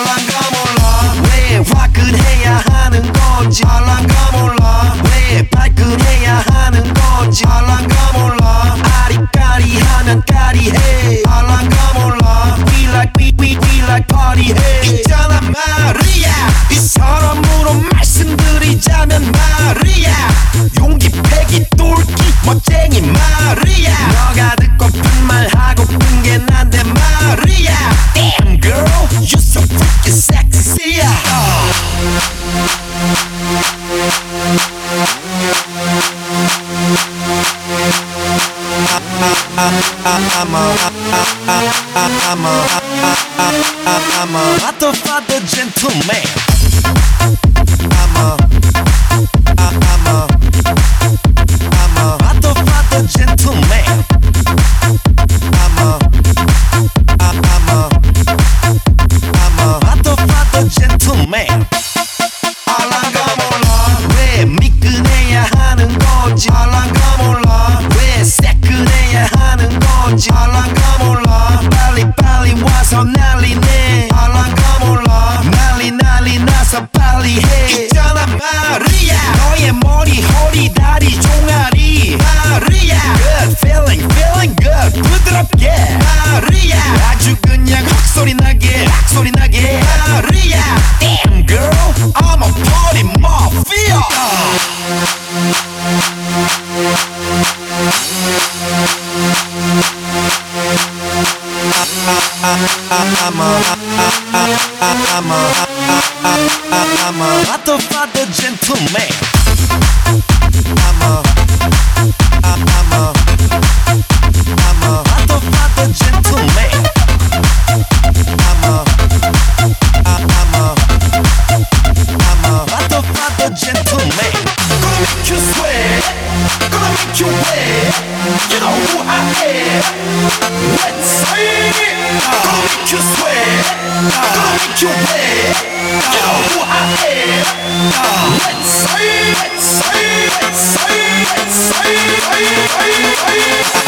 알란가 몰라 왜 화끈해야 하는 건지 알란가 몰라 왜 발끈해야 하는 건지 알란가 몰라 아리까리하면 까리해 알란가 몰라 We like party해 있잖아 말이야 이 사람으로 말씀드리자면 말이야 용기 패기 똘끼 멋쟁이 말이야 너가 듣고픈 말 하고픈 게 난데 말이야 Damn girl you so freaking sexy I'm a father gentleman. I'm a father gentleman. I'm a father gentleman. 알란가 몰라 왜 미끈해야 하는 건지 알란가 몰라 왜 새끈해야 하는 건지 알란가 몰라 빨리 와서 난리내 알란가 몰라 난리 나서 빨리 해 있잖아 말이야 너의 머리 허리 다리 종아리 말이야 Good feeling good 부드럽게 말이야 아주 그냥 헉소리 나게 말이야 Damn girl I'm a party mafia I'm a father gentleman. I'm a father gentleman. I'm a father gentleman. Gonna make you sweat, gonna make you wet. You know who I am. Let's say it. Gonna make you sweat, gonna make you wet. You know who I am. Let's say it.